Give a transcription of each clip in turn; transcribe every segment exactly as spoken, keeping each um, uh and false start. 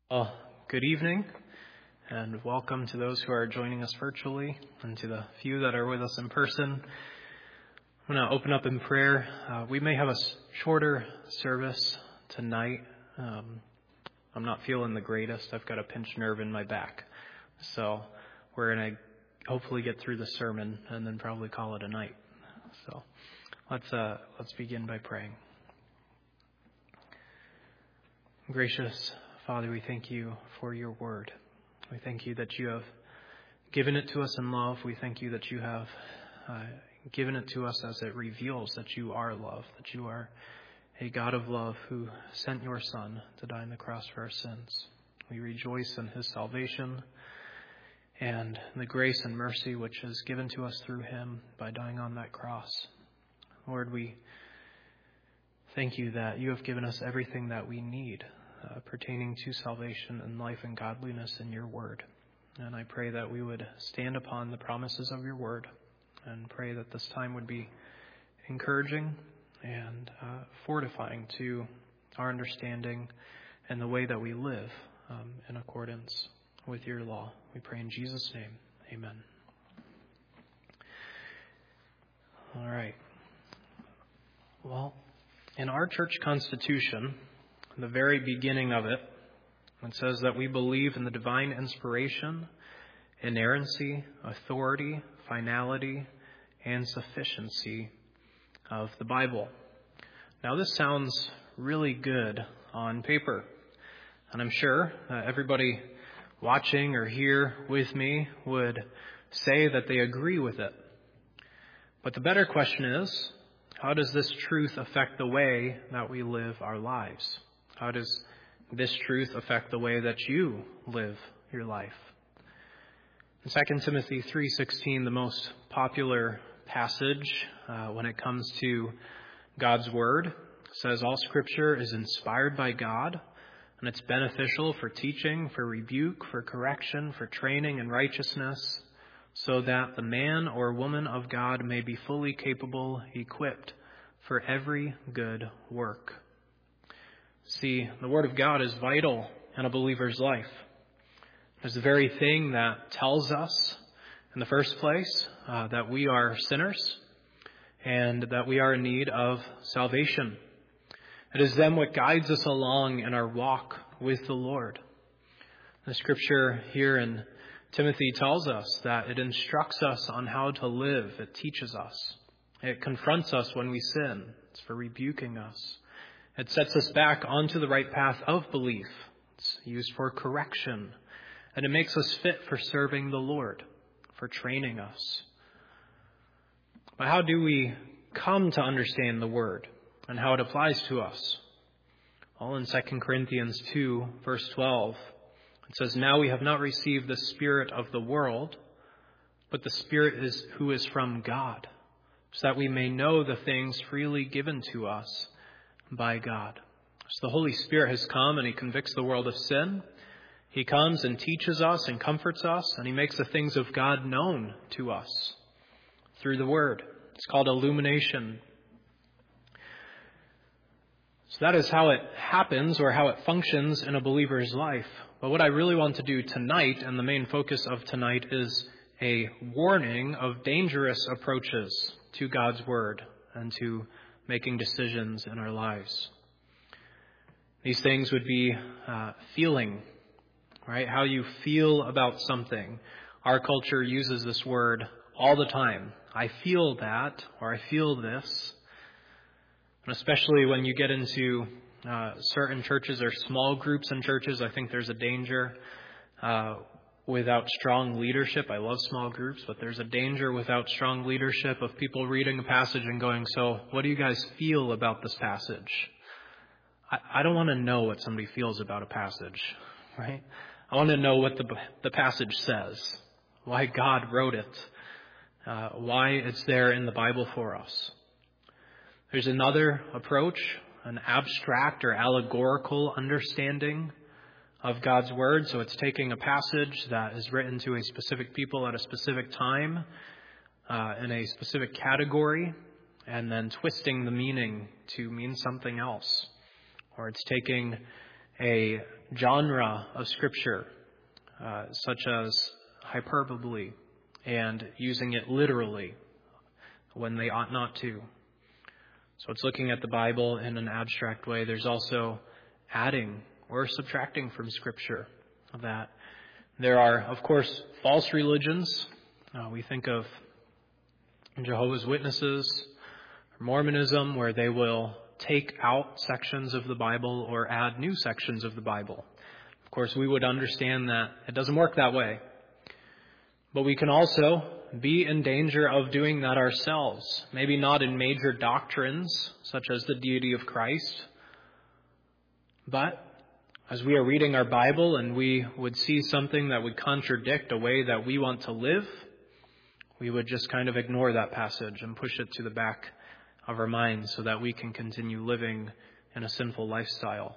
Well, good evening, and welcome to those who are joining us virtually, and to the few that are with us in person. I'm going to open up in prayer. Uh, we may have a shorter service tonight. Um, I'm not feeling the greatest. I've got a pinched nerve in my back. So we're going to hopefully get through the sermon and then probably call it a night. So let's uh, let's begin by praying. Gracious Father, we thank you for your word. We thank you that you have given it to us in love. We thank you that you have uh, given it to us as it reveals that you are love, that you are a God of love who sent your Son to die on the cross for our sins. We rejoice in his salvation and the grace and mercy which is given to us through him by dying on that cross. Lord, we thank you that you have given us everything that we need Uh, pertaining to salvation and life and godliness in your word. And I pray that we would stand upon the promises of your word and pray that this time would be encouraging and uh, fortifying to our understanding and the way that we live um, in accordance with your law. We pray in Jesus' name. Amen. All right. Well, in our church constitution, the very beginning of it, it says that we believe in the divine inspiration, inerrancy, authority, finality, and sufficiency of the Bible. Now, this sounds really good on paper, and I'm sure uh, everybody watching or here with me would say that they agree with it. But the better question is, how does this truth affect the way that we live our lives? How does this truth affect the way that you live your life? In Second Timothy three sixteen, the most popular passage uh, when it comes to God's Word, says all Scripture is inspired by God, and it's beneficial for teaching, for rebuke, for correction, for training in righteousness, so that the man or woman of God may be fully capable, equipped for every good work. See, the Word of God is vital in a believer's life. It's the very thing that tells us, in the first place, uh, that we are sinners and that we are in need of salvation. It is then what guides us along in our walk with the Lord. The Scripture here in Timothy tells us that it instructs us on how to live. It teaches us. It confronts us when we sin. It's for rebuking us. It sets us back onto the right path of belief. It's used for correction. And it makes us fit for serving the Lord, for training us. But how do we come to understand the Word and how it applies to us? Well, in Second Corinthians two, verse twelve, it says, "Now we have not received the spirit of the world, but the Spirit is who is from God, so that we may know the things freely given to us by God." So the Holy Spirit has come and he convicts the world of sin. He comes and teaches us and comforts us, and he makes the things of God known to us through the Word. It's called illumination. So that is how it happens, or how it functions in a believer's life. But what I really want to do tonight, and the main focus of tonight, is a warning of dangerous approaches to God's Word and to making decisions in our lives. These things would be uh, feeling, right? How you feel about something. Our culture uses this word all the time. I feel that, or I feel this. And especially when you get into uh, certain churches or small groups in churches, I think there's a danger uh, without strong leadership. I love small groups, but there's a danger without strong leadership of people reading a passage and going, "So what do you guys feel about this passage?" I, I don't want to know what somebody feels about a passage, right? I want to know what the, the passage says, why God wrote it, uh, why it's there in the Bible for us. There's another approach, an abstract or allegorical understanding of God's Word. So it's taking a passage that is written to a specific people at a specific time uh, in a specific category, and then twisting the meaning to mean something else. Or it's taking a genre of Scripture, uh, such as hyperbole and using it literally when they ought not to. So it's looking at the Bible in an abstract way. There's also adding or subtracting from Scripture that. There are, of course, false religions. Uh, we think of Jehovah's Witnesses, Mormonism, where they will take out sections of the Bible or add new sections of the Bible. Of course, we would understand that it doesn't work that way. But we can also be in danger of doing that ourselves. Maybe not in major doctrines, such as the deity of Christ, but as we are reading our Bible and we would see something that would contradict a way that we want to live, we would just kind of ignore that passage and push it to the back of our minds so that we can continue living in a sinful lifestyle.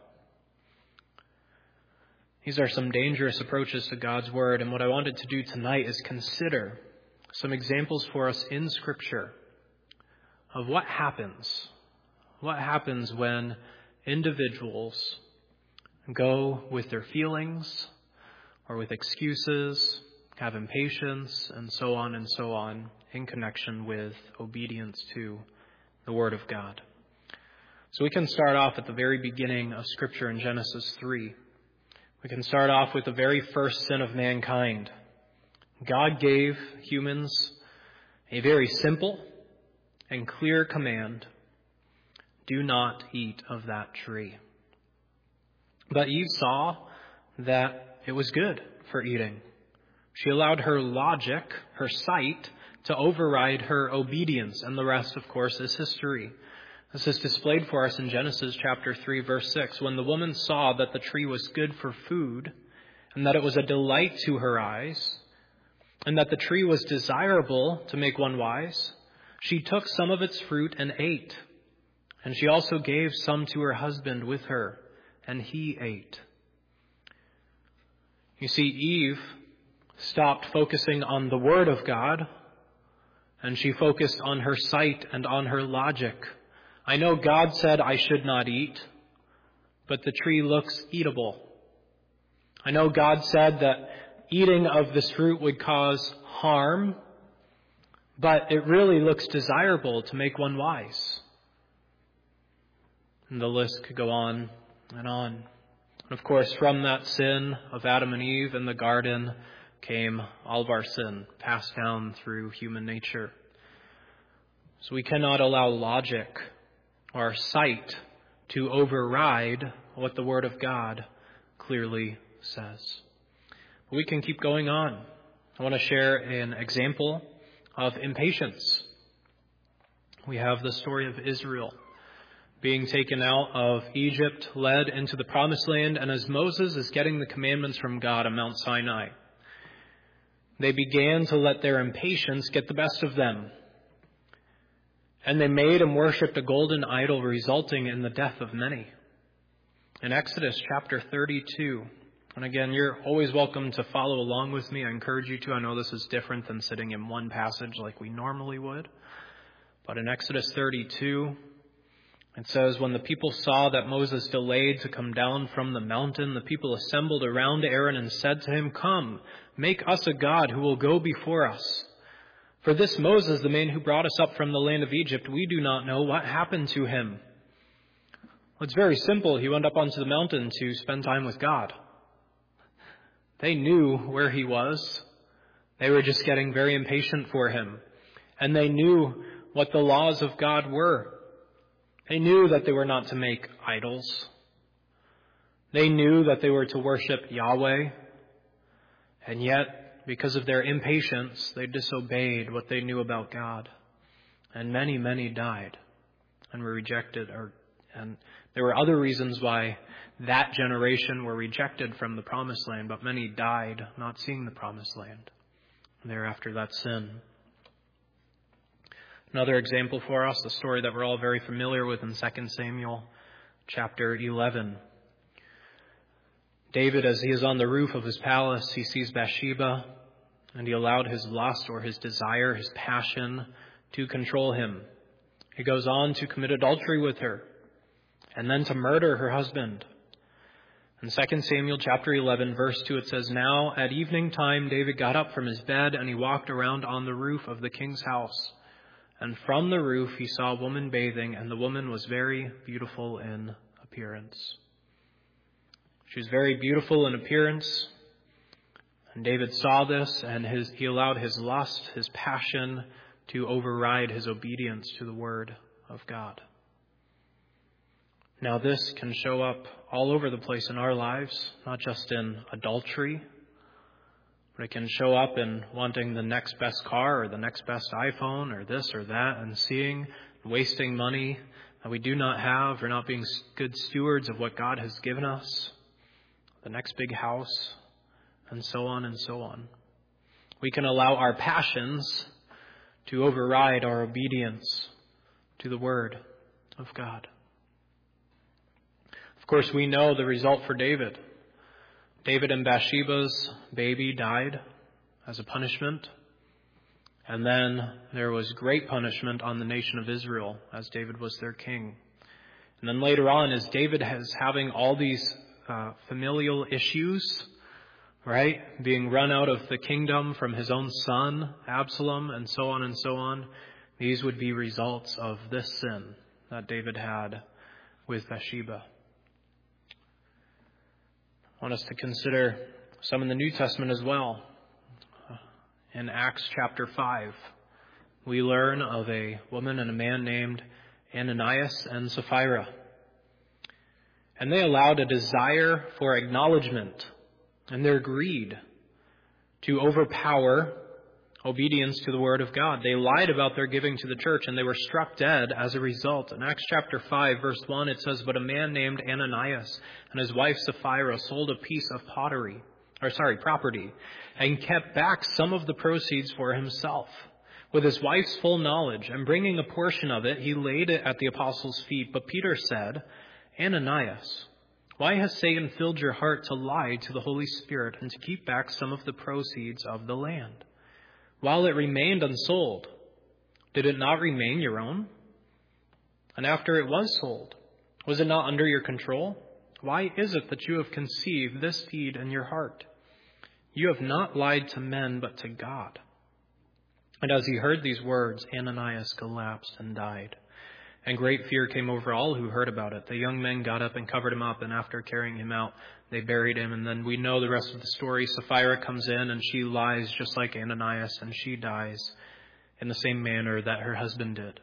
These are some dangerous approaches to God's Word, and what I wanted to do tonight is consider some examples for us in Scripture of what happens. What happens when individuals go with their feelings or with excuses, have impatience, and so on and so on in connection with obedience to the Word of God. So we can start off at the very beginning of Scripture in Genesis three. We can start off with the very first sin of mankind. God gave humans a very simple and clear command: do not eat of that tree. But Eve saw that it was good for eating. She allowed her logic, her sight, to override her obedience, and the rest, of course, is history. This is displayed for us in Genesis chapter three, verse six. When the woman saw that the tree was good for food, and that it was a delight to her eyes, and that the tree was desirable to make one wise, she took some of its fruit and ate. And she also gave some to her husband with her, and he ate. You see, Eve stopped focusing on the Word of God, and she focused on her sight and on her logic. I know God said I should not eat, but the tree looks eatable. I know God said that eating of this fruit would cause harm, but it really looks desirable to make one wise. And the list could go on and on. And of course, from that sin of Adam and Eve in the garden came all of our sin, passed down through human nature. So we cannot allow logic or sight to override what the Word of God clearly says. But we can keep going on. I want to share an example of impatience. We have the story of Israel being taken out of Egypt, led into the Promised Land, and as Moses is getting the commandments from God on Mount Sinai, they began to let their impatience get the best of them. And they made and worshipped a golden idol, resulting in the death of many. In Exodus chapter thirty-two, and again, you're always welcome to follow along with me. I encourage you to. I know this is different than sitting in one passage like we normally would. But in Exodus thirty-two, it says, when the people saw that Moses delayed to come down from the mountain, the people assembled around Aaron and said to him, "Come, make us a god who will go before us. For this Moses, the man who brought us up from the land of Egypt, we do not know what happened to him." Well, it's very simple. He went up onto the mountain to spend time with God. They knew where he was. They were just getting very impatient for him. And they knew what the laws of God were. They knew that they were not to make idols. They knew that they were to worship Yahweh. And yet, because of their impatience, they disobeyed what they knew about God. And many, many died and were rejected. Or, and there were other reasons why that generation were rejected from the Promised Land, but many died not seeing the Promised Land thereafter that sin. Another example for us, a story that we're all very familiar with in Second Samuel chapter eleven. David, as he is on the roof of his palace, he sees Bathsheba, and he allowed his lust or his desire, his passion, to control him. He goes on to commit adultery with her, and then to murder her husband. In Second Samuel chapter eleven, verse two, it says, "Now at evening time David got up from his bed, and he walked around on the roof of the king's house. And from the roof he saw a woman bathing, and the woman was very beautiful in appearance." She was very beautiful in appearance. And David saw this, and his, he allowed his lust, his passion, to override his obedience to the word of God. Now this can show up all over the place in our lives, not just in adultery, but it can show up in wanting the next best car or the next best iPhone or this or that, and seeing, wasting money that we do not have, or not being good stewards of what God has given us, the next big house, and so on and so on. We can allow our passions to override our obedience to the word of God. Of course, we know the result for David. David and Bathsheba's baby died as a punishment. And then there was great punishment on the nation of Israel as David was their king. And then later on, as David is having all these uh, familial issues, right, being run out of the kingdom from his own son, Absalom, and so on and so on, these would be results of this sin that David had with Bathsheba. I want us to consider some in the New Testament as well. In Acts chapter five, we learn of a woman and a man named Ananias and Sapphira. And they allowed a desire for acknowledgement and their greed to overpower obedience to the word of God. They lied about their giving to the church, and they were struck dead as a result. In Acts chapter five, verse one, it says, "But a man named Ananias and his wife Sapphira sold a piece of pottery, or sorry, property, and kept back some of the proceeds for himself. With his wife's full knowledge, and bringing a portion of it, he laid it at the apostles' feet. But Peter said, 'Ananias, why has Satan filled your heart to lie to the Holy Spirit and to keep back some of the proceeds of the land? While it remained unsold, did it not remain your own? And after it was sold, was it not under your control? Why is it that you have conceived this deed in your heart? You have not lied to men, but to God.' And as he heard these words, Ananias collapsed and died. And great fear came over all who heard about it. The young men got up and covered him up, and after carrying him out, they buried him. And then we know the rest of the story. Sapphira comes in, and she lies just like Ananias, and she dies in the same manner that her husband did.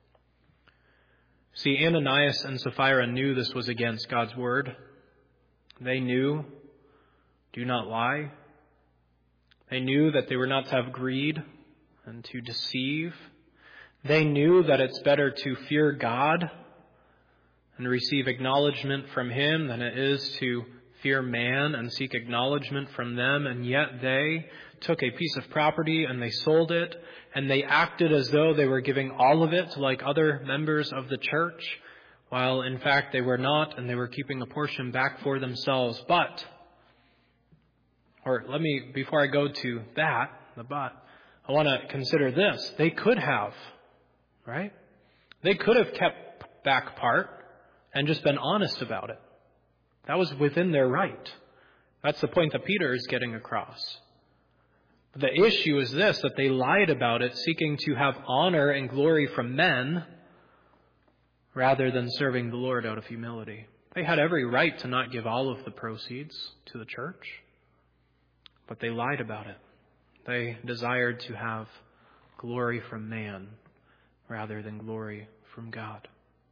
See, Ananias and Sapphira knew this was against God's word. They knew, do not lie. They knew that they were not to have greed and to deceive. They knew that it's better to fear God and receive acknowledgement from Him than it is to fear man and seek acknowledgement from them. And yet they took a piece of property and they sold it, and they acted as though they were giving all of it like other members of the church, while in fact they were not, and they were keeping a portion back for themselves. But, or let me, before I go to that, the but, I want to consider this. They could have, right? They could have kept back part and just been honest about it. That was within their right. That's the point that Peter is getting across. The issue is this, that they lied about it, seeking to have honor and glory from men rather than serving the Lord out of humility. They had every right to not give all of the proceeds to the church, but they lied about it. They desired to have glory from man rather than glory from God.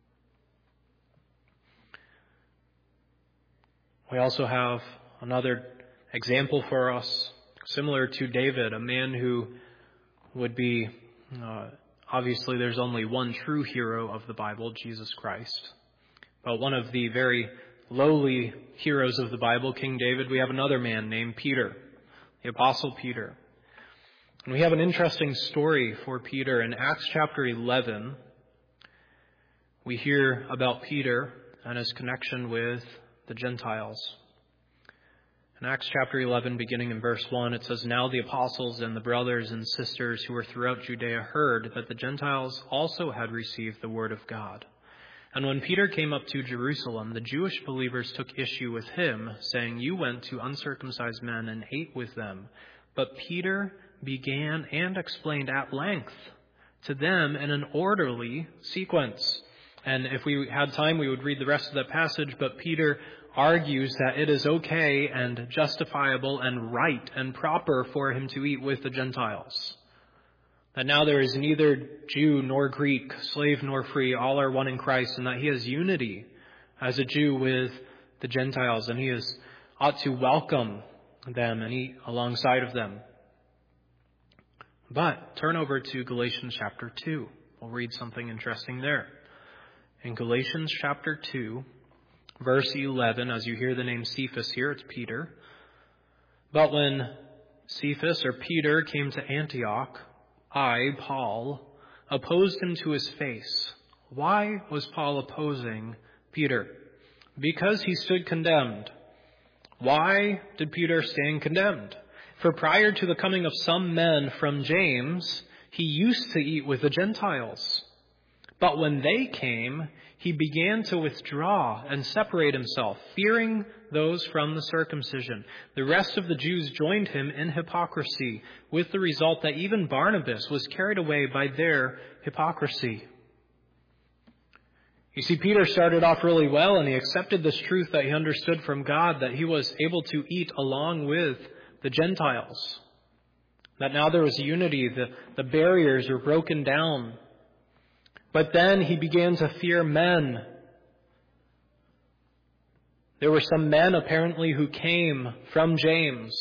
We also have another example for us, similar to David, a man who would be, uh, obviously there's only one true hero of the Bible, Jesus Christ. But one of the very lowly heroes of the Bible, King David, we have another man named Peter, the Apostle Peter. And we have an interesting story for Peter. In Acts chapter eleven, we hear about Peter and his connection with the Gentiles. In Acts chapter eleven, beginning in verse one, it says, "Now the apostles and the brothers and sisters who were throughout Judea heard that the Gentiles also had received the word of God. And when Peter came up to Jerusalem, the Jewish believers took issue with him, saying, "You went to uncircumcised men and ate with them." But Peter began and explained at length to them in an orderly sequence. And if we had time, we would read the rest of that passage, but Peter argues that it is okay and justifiable and right and proper for him to eat with the Gentiles. That now there is neither Jew nor Greek, slave nor free, all are one in Christ, and that he has unity as a Jew with the Gentiles, and he is ought to welcome them and eat alongside of them. But turn over to Galatians chapter two. We'll read something interesting there. In Galatians chapter two, verse eleven, as you hear the name Cephas here, it's Peter. "But when Cephas or Peter came to Antioch, I, Paul, opposed him to his face." Why was Paul opposing Peter? Because he stood condemned. Why did Peter stand condemned? For prior to the coming of some men from James, he used to eat with the Gentiles. But when they came, he began to withdraw and separate himself, fearing those from the circumcision. The rest of the Jews joined him in hypocrisy, with the result that even Barnabas was carried away by their hypocrisy. You see, Peter started off really well, and he accepted this truth that he understood from God, that he was able to eat along with the Gentiles. That now there was unity, the, the barriers were broken down. But then he began to fear men. There were some men apparently who came from James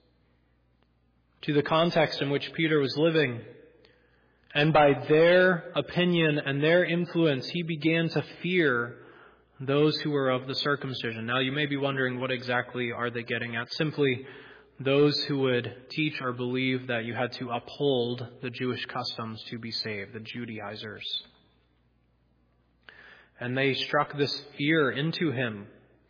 to the context in which Peter was living. And by their opinion and their influence, he began to fear those who were of the circumcision. Now you may be wondering, what exactly are they getting at? Simply those who would teach or believe that you had to uphold the Jewish customs to be saved, the Judaizers. And they struck this fear into him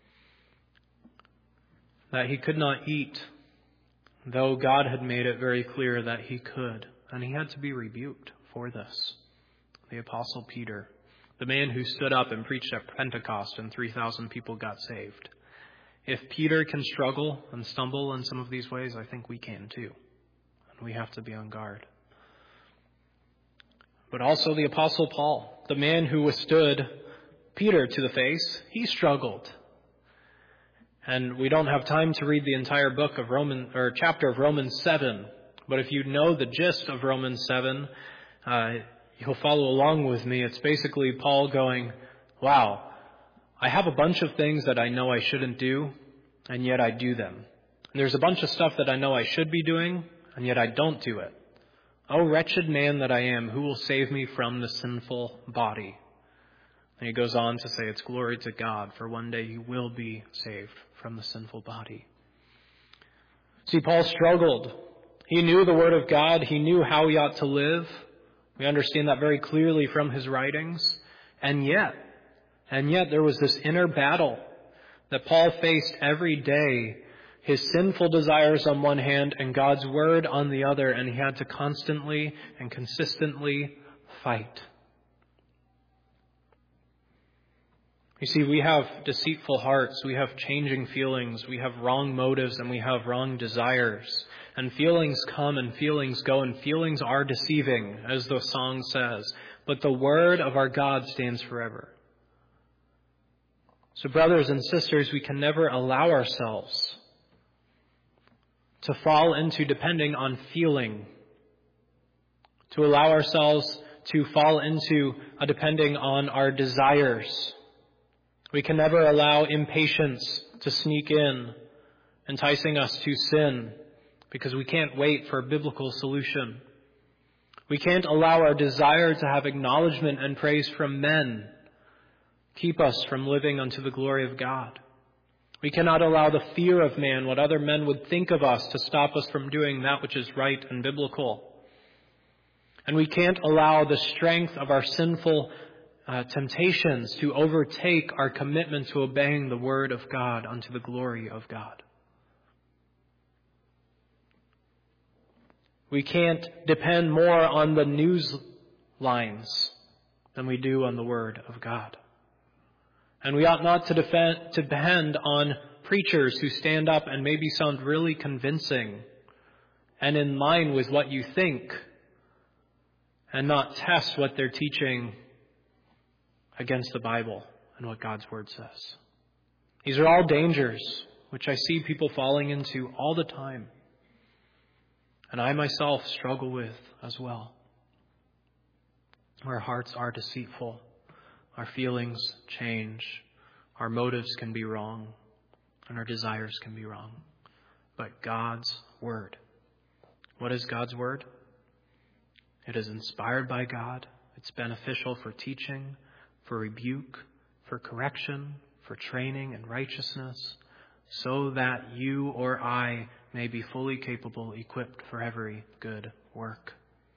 that he could not eat, though God had made it very clear that he could. And he had to be rebuked for this. The Apostle Peter, the man who stood up and preached at Pentecost and three thousand people got saved. If Peter can struggle and stumble in some of these ways, I think we can too. And we have to be on guard. But also the Apostle Paul, the man who withstood Peter to the face, he struggled. And we don't have time to read the entire book of Romans, or chapter of Romans seven. But if you know the gist of Romans seven, uh, you'll follow along with me. It's basically Paul going, wow, I have a bunch of things that I know I shouldn't do, and yet I do them. And there's a bunch of stuff that I know I should be doing, and yet I don't do it. Oh, wretched man that I am, who will save me from the sinful body? And he goes on to say, it's glory to God, for one day you will be saved from the sinful body. See, Paul struggled. He knew the Word of God. He knew how he ought to live. We understand that very clearly from his writings. And yet, and yet there was this inner battle that Paul faced every day. His sinful desires on one hand and God's Word on the other. And he had to constantly and consistently fight. You see, we have deceitful hearts, we have changing feelings, we have wrong motives, and we have wrong desires. And feelings come and feelings go, and feelings are deceiving, as the song says. But the Word of our God stands forever. So brothers and sisters, we can never allow ourselves to fall into depending on feeling, to allow ourselves to fall into a depending on our desires. We can never allow impatience to sneak in, enticing us to sin, because we can't wait for a biblical solution. We can't allow our desire to have acknowledgement and praise from men keep us from living unto the glory of God. We cannot allow the fear of man, what other men would think of us, to stop us from doing that which is right and biblical. And we can't allow the strength of our sinful Uh, temptations to overtake our commitment to obeying the Word of God unto the glory of God. We can't depend more on the news lines than we do on the Word of God. And we ought not to, defend, to depend on preachers who stand up and maybe sound really convincing and in line with what you think, and not test what they're teaching against the Bible and what God's Word says. These are all dangers which I see people falling into all the time, and I myself struggle with as well. Our hearts are deceitful. Our feelings change. Our motives can be wrong. And our desires can be wrong. But God's Word. What is God's Word? It is inspired by God. It's beneficial for teaching, for rebuke, for correction, for training in righteousness, so that you or I may be fully capable, equipped for every good work.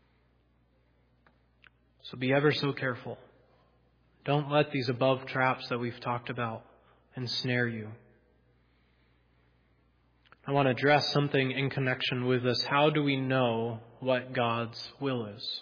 So be ever so careful. Don't let these above traps that we've talked about ensnare you. I want to address something in connection with this. How do we know what God's will is?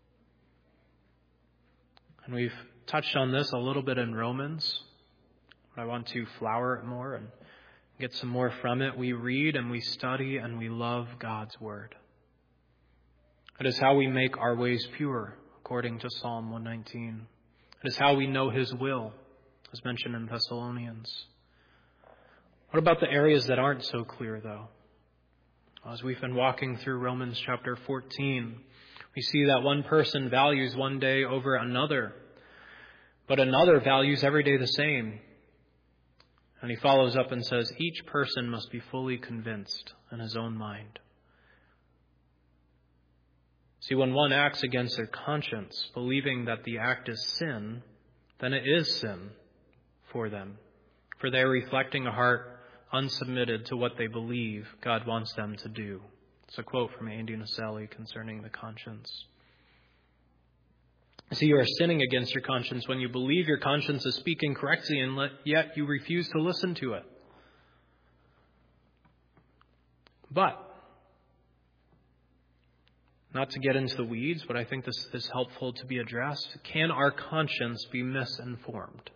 And we've touched on this a little bit in Romans, but I want to flower it more and get some more from it. We read and we study and we love God's Word. It is how we make our ways pure, according to Psalm one nineteen. It is how we know His will, as mentioned in Thessalonians. What about the areas that aren't so clear, though? As we've been walking through Romans chapter fourteen, we see that one person values one day over another, but another values every day the same. And he follows up and says, each person must be fully convinced in his own mind. See, when one acts against their conscience, believing that the act is sin, then it is sin for them. For they are reflecting a heart unsubmitted to what they believe God wants them to do. It's a quote from Andy Naselli concerning the conscience. See, you are sinning against your conscience when you believe your conscience is speaking correctly and yet you refuse to listen to it. But, not to get into the weeds, but I think this is helpful to be addressed. Can our conscience be misinformed?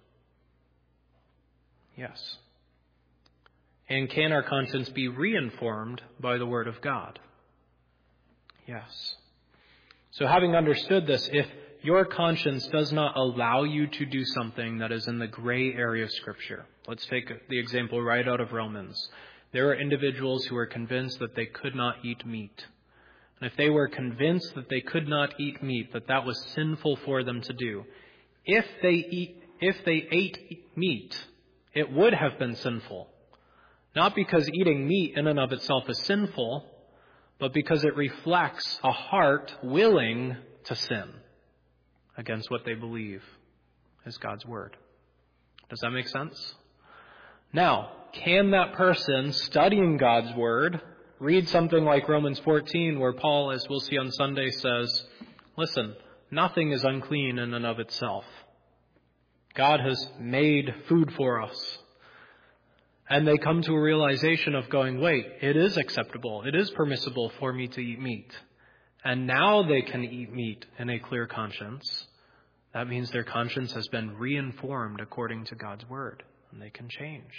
Yes. And can our conscience be reinformed by the Word of God? Yes. So having understood this, if your conscience does not allow you to do something that is in the gray area of Scripture, let's take the example right out of Romans. There are individuals who are convinced that they could not eat meat. And if they were convinced that they could not eat meat, that that was sinful for them to do, if they eat, if they ate meat, it would have been sinful. Not because eating meat in and of itself is sinful, but because it reflects a heart willing to sin against what they believe is God's Word. Does that make sense? Now, can that person studying God's Word read something like Romans fourteen, where Paul, as we'll see on Sunday, says, listen, nothing is unclean in and of itself. God has made food for us. And they come to a realization of going, wait, it is acceptable, it is permissible for me to eat meat. And now they can eat meat in a clear conscience. That means their conscience has been reinformed according to God's Word, and they can change.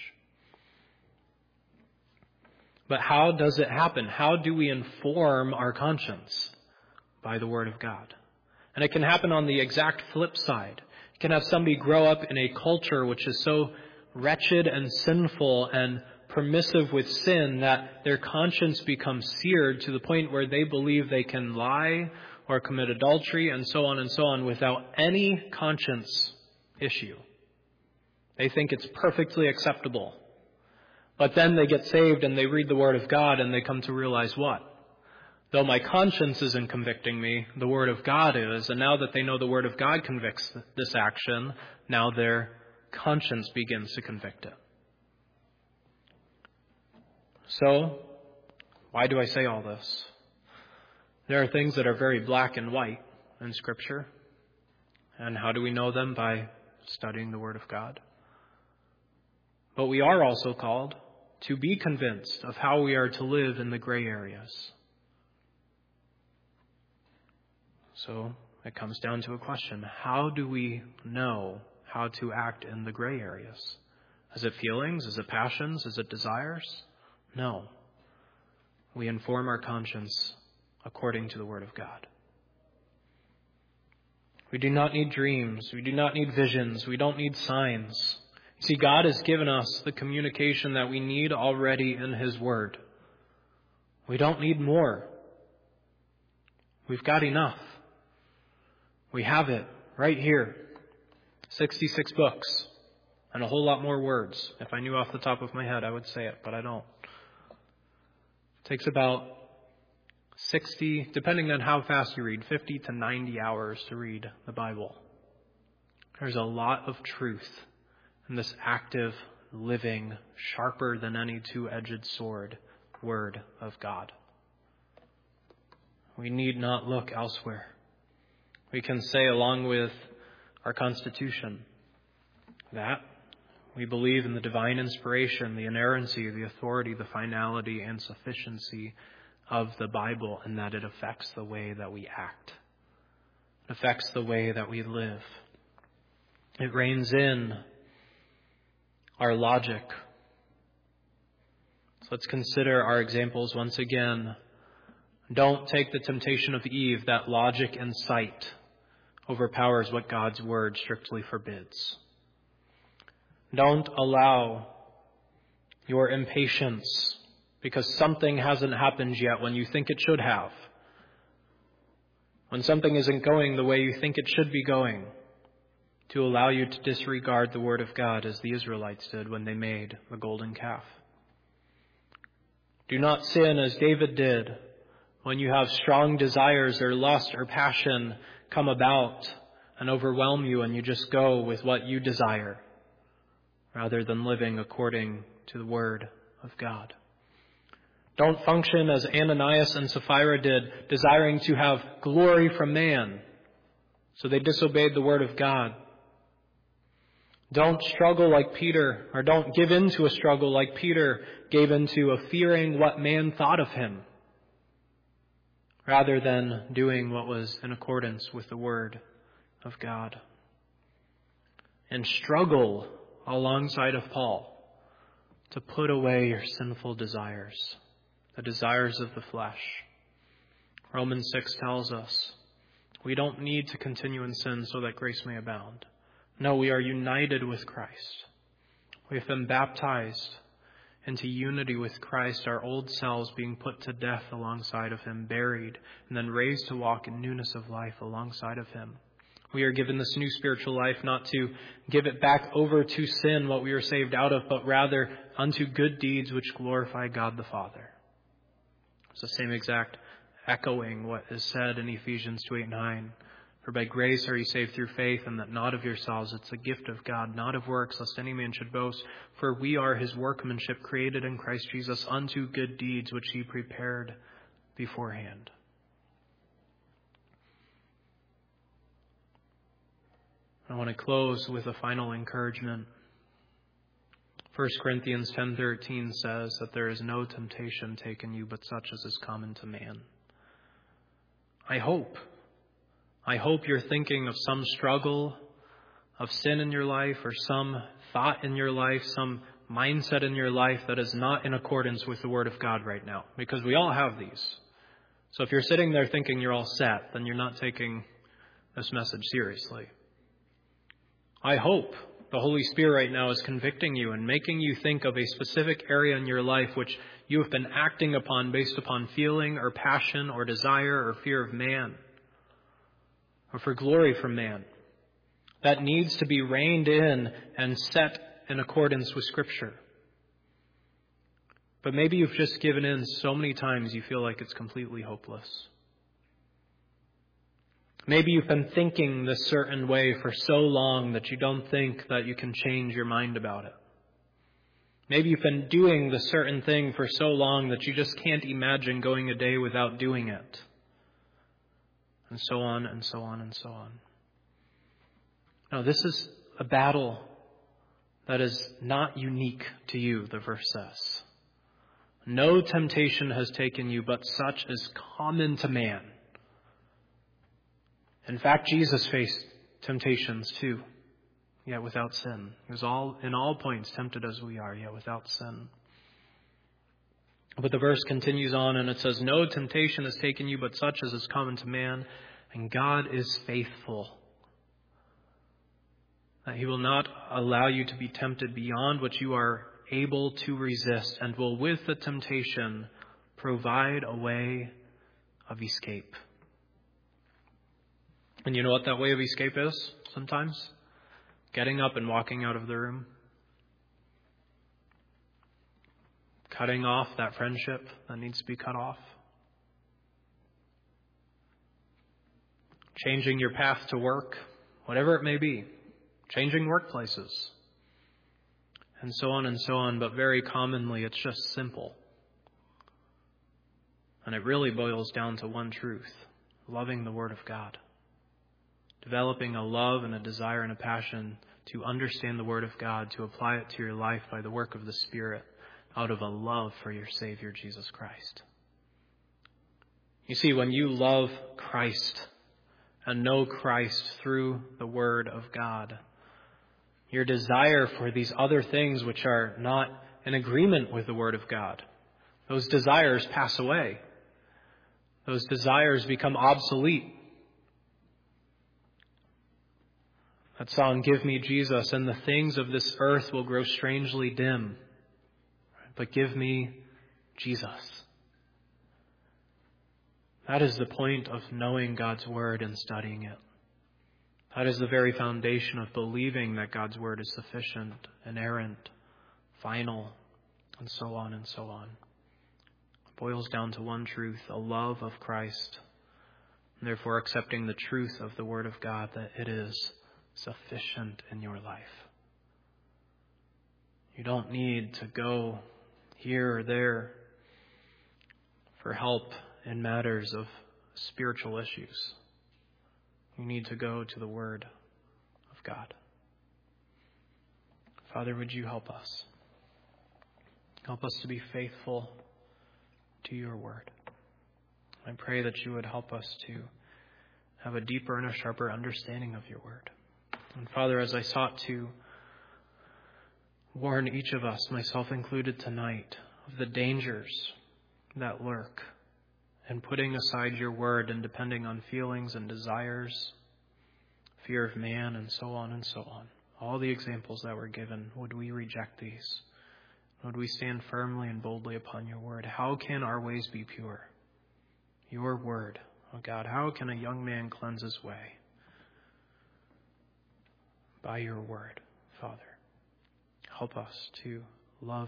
But how does it happen? How do we inform our conscience? By the Word of God. And it can happen on the exact flip side. You can have somebody grow up in a culture which is so wretched and sinful and permissive with sin that their conscience becomes seared to the point where they believe they can lie or commit adultery and so on and so on without any conscience issue. They think it's perfectly acceptable. But then they get saved and they read the Word of God and they come to realize what? Though my conscience isn't convicting me, the Word of God is. And now that they know the Word of God convicts this action, now their conscience begins to convict it. So, why do I say all this? There are things that are very black and white in Scripture. And how do we know them? By studying the Word of God. But we are also called to be convinced of how we are to live in the gray areas. So, it comes down to a question. How do we know how to act in the gray areas. Is it feelings? Is it passions? Is it desires? No. We inform our conscience according to the Word of God. We do not need dreams. We do not need visions. We don't need signs. You see, God has given us the communication that we need already in His Word. We don't need more. We've got enough. We have it right here. sixty-six books and a whole lot more words. If I knew off the top of my head, I would say it, but I don't. It takes about sixty, depending on how fast you read, fifty to ninety hours to read the Bible. There's a lot of truth in this active, living, sharper than any two-edged sword Word of God. We need not look elsewhere. We can say, along with our Constitution, that we believe in the divine inspiration, the inerrancy, the authority, the finality, and sufficiency of the Bible, and that it affects the way that we act. It affects the way that we live. It reins in our logic. So let's consider our examples once again. Don't take the temptation of Eve that logic and sight overpowers what God's Word strictly forbids. Don't allow your impatience because something hasn't happened yet when you think it should have. When something isn't going the way you think it should be going, to allow you to disregard the Word of God as the Israelites did when they made the golden calf. Do not sin as David did when you have strong desires or lust or passion come about and overwhelm you and you just go with what you desire rather than living according to the Word of God. Don't function as Ananias and Sapphira did, desiring to have glory from man. So they disobeyed the Word of God. Don't struggle like Peter, or don't give in to a struggle like Peter gave into of fearing what man thought of him, rather than doing what was in accordance with the Word of God. And struggle alongside of Paul to put away your sinful desires, the desires of the flesh. Romans six tells us we don't need to continue in sin so that grace may abound. No, we are united with Christ. We have been baptized into unity with Christ, our old selves being put to death alongside of Him, buried, and then raised to walk in newness of life alongside of Him. We are given this new spiritual life not to give it back over to sin, what we were saved out of, but rather unto good deeds which glorify God the Father. It's the same exact echoing what is said in Ephesians two, eight, nine. For by grace are ye saved through faith, and that not of yourselves. It's a gift of God, not of works, lest any man should boast. For we are His workmanship, created in Christ Jesus unto good deeds, which He prepared beforehand. I want to close with a final encouragement. First Corinthians ten thirteen says that there is no temptation taken you but such as is common to man. I hope, I hope you're thinking of some struggle of sin in your life or some thought in your life, some mindset in your life that is not in accordance with the Word of God right now. Because we all have these. So if you're sitting there thinking you're all set, then you're not taking this message seriously. I hope the Holy Spirit right now is convicting you and making you think of a specific area in your life which you have been acting upon based upon feeling or passion or desire or fear of man or for glory from man that needs to be reined in and set in accordance with Scripture. But maybe you've just given in so many times you feel like it's completely hopeless. Maybe you've been thinking this certain way for so long that you don't think that you can change your mind about it. Maybe you've been doing the certain thing for so long that you just can't imagine going a day without doing it. And so on and so on and so on. Now, this is a battle that is not unique to you, the verse says. No temptation has taken you but such as common to man. In fact, Jesus faced temptations too. yet without sin. He was all in all points tempted as we are, yet without sin. But the verse continues on and it says, no temptation has taken you but such as is common to man, and God is faithful, that He will not allow you to be tempted beyond what you are able to resist, and will with the temptation provide a way of escape. And you know what that way of escape is sometimes? Getting up and walking out of the room. Cutting off that friendship that needs to be cut off. Changing your path to work, whatever it may be. Changing workplaces. And so on and so on. But very commonly, it's just simple. And it really boils down to one truth. Loving the Word of God. Developing a love and a desire and a passion to understand the Word of God, to apply it to your life by the work of the Spirit, out of a love for your Savior, Jesus Christ. You see, when you love Christ and know Christ through the Word of God, your desire for these other things which are not in agreement with the Word of God, those desires pass away. Those desires become obsolete. That song, Give Me Jesus, and the things of this earth will grow strangely dim. But give me Jesus. That is the point of knowing God's Word and studying it. That is the very foundation of believing that God's Word is sufficient, inerrant, final, and so on and so on. It boils down to one truth, a love of Christ, and therefore accepting the truth of the Word of God, that it is sufficient in your life. You don't need to go here or there for help in matters of spiritual issues. You need to go to the Word of God. Father, would you help us? Help us to be faithful to your Word. I pray that you would help us to have a deeper and a sharper understanding of your Word. And Father, as I sought to warn each of us, myself included tonight, of the dangers that lurk in putting aside your Word and depending on feelings and desires, fear of man, and so on and so on. All the examples that were given, would we reject these? Would we stand firmly and boldly upon your Word? How can our ways be pure? Your Word, oh God, how can a young man cleanse his way? By your Word, Father. Help us to love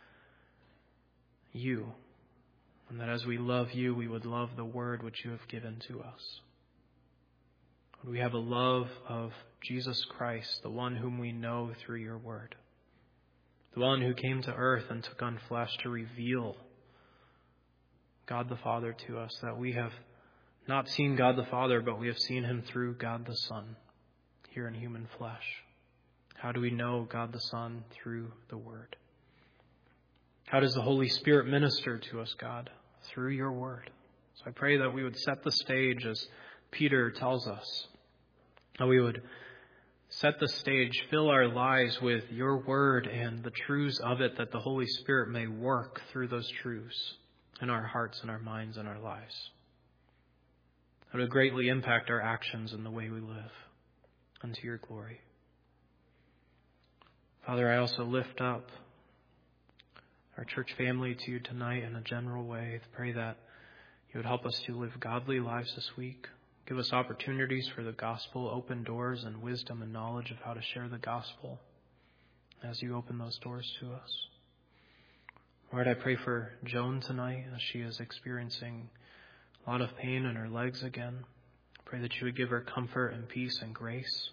you, and that as we love you, we would love the Word which you have given to us. Would we have a love of Jesus Christ, the one whom we know through your Word, the one who came to earth and took on flesh to reveal God the Father to us, that we have not seen God the Father, but we have seen him through God the Son, here in human flesh. How do we know God the Son? Through the Word. How does the Holy Spirit minister to us, God? Through your Word. So I pray that we would set the stage as Peter tells us. That we would set the stage, fill our lives with your Word and the truths of it, that the Holy Spirit may work through those truths in our hearts and our minds and our lives. That would greatly impact our actions and the way we live unto your glory. Father, I also lift up our church family to you tonight in a general way. I pray that you would help us to live godly lives this week. Give us opportunities for the gospel, open doors and wisdom and knowledge of how to share the gospel as you open those doors to us. Lord, I pray for Joan tonight as she is experiencing a lot of pain in her legs again. I pray that you would give her comfort and peace and grace.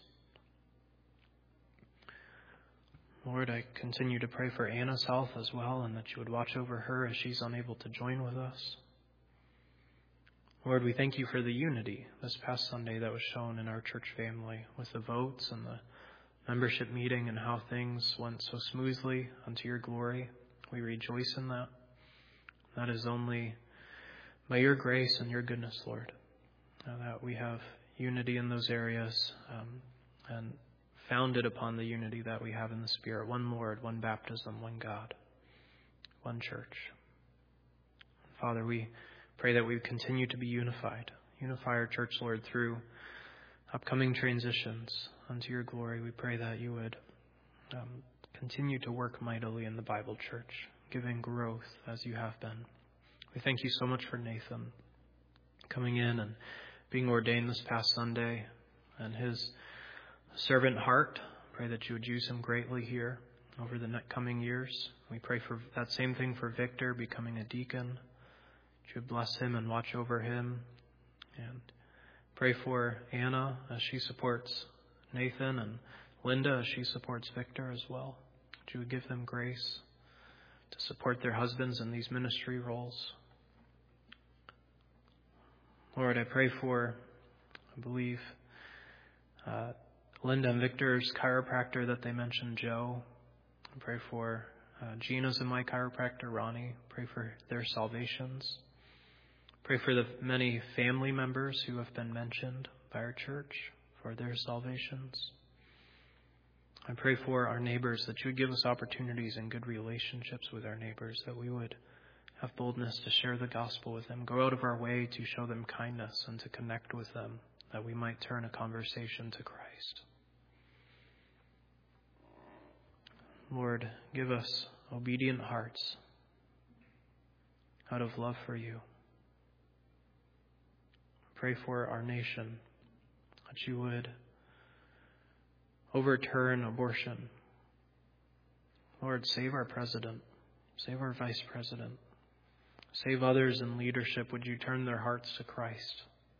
Lord, I continue to pray for Anna's health as well, and that you would watch over her as she's unable to join with us. Lord, we thank you for the unity this past Sunday that was shown in our church family with the votes and the membership meeting and how things went so smoothly unto your glory. We rejoice in that. That is only by your grace and your goodness, Lord, that we have unity in those areas um, and founded upon the unity that we have in the Spirit, one Lord, one baptism, one God, one church. Father, we pray that we continue to be unified. Unify our church, Lord, through upcoming transitions unto your glory. We pray that you would um, continue to work mightily in the Bible church, giving growth as you have been. We thank you so much for Nathan coming in and being ordained this past Sunday, and his servant heart. Pray that you would use him greatly here over the next coming years. We pray for that same thing for Victor becoming a deacon. That you would bless him and watch over him. And pray for Anna as she supports Nathan, and Linda as she supports Victor as well. That you would give them grace to support their husbands in these ministry roles. Lord, I pray for, I believe, uh, Linda and Victor's chiropractor that they mentioned, Joe. I pray for uh, Gina's and my chiropractor, Ronnie. Pray for their salvations. Pray for the many family members who have been mentioned by our church, for their salvations. I pray for our neighbors, that you would give us opportunities and good relationships with our neighbors, that we would have boldness to share the gospel with them, go out of our way to show them kindness and to connect with them, that we might turn a conversation to Christ. Lord, give us obedient hearts out of love for you. Pray for our nation, that you would overturn abortion. Lord, save our president, save our vice president, save others in leadership. Would you turn their hearts to Christ?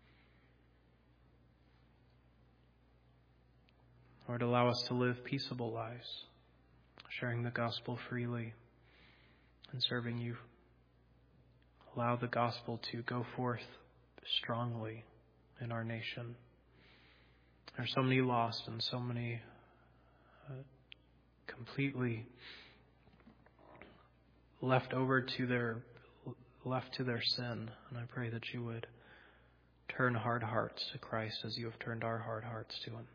Lord, allow us to live peaceable lives, sharing the gospel freely and serving you. Allow the gospel to go forth strongly in our nation. There are so many lost and so many uh, completely left over to their left to their sin, and I pray that you would turn hard hearts to Christ as you have turned our hard hearts to him.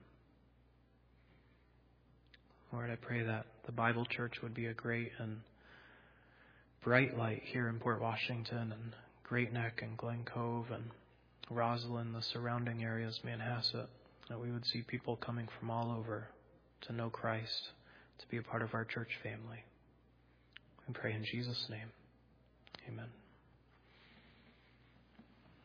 Lord, I pray that the Bible Church would be a great and bright light here in Port Washington and Great Neck and Glen Cove and Roslyn, the surrounding areas, Manhasset, that we would see people coming from all over to know Christ, to be a part of our church family. We pray in Jesus' name. Amen.